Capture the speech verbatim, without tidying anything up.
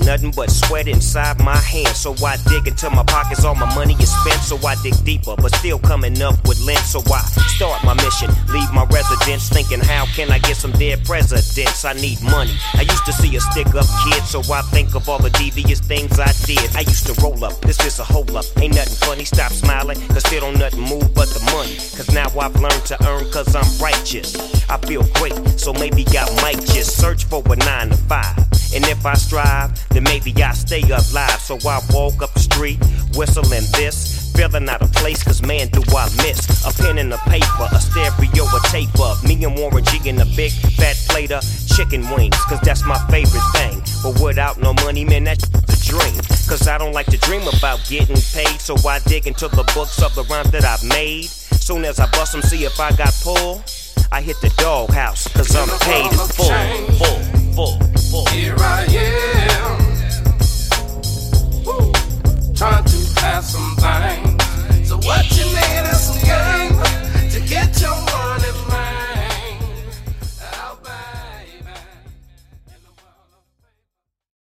nothing but sweat inside my hands. So I dig into my pockets, all my money is spent. So I dig deeper, but still coming up with lint. So I start my mission, leave my residence, thinking how can I get some dead presidents? I need money. I used to see a stick up kid, so I think of all the devious things I did. I used to roll up, this is a hold up. Ain't nothing funny, stop smiling, cause still don't nothing move but the money. Cause now I've learned to earn cause I'm righteous. I feel great, so maybe I might just search for a nine to five. And if I strive, then maybe I stay alive. So I walk up the street, whistling this, feeling out of place, cause man do I miss a pen and a paper, a stereo, a tape of me and Warren G in a big fat plate of chicken wings, cause that's my favorite thing. But without no money, man, that's a dream. Cause I don't like to dream about getting paid, so I dig into the books of the rhymes that I've made. Soon as I bust them, see if I got pull, I hit the doghouse, cause I'm paid in full, full, full, full.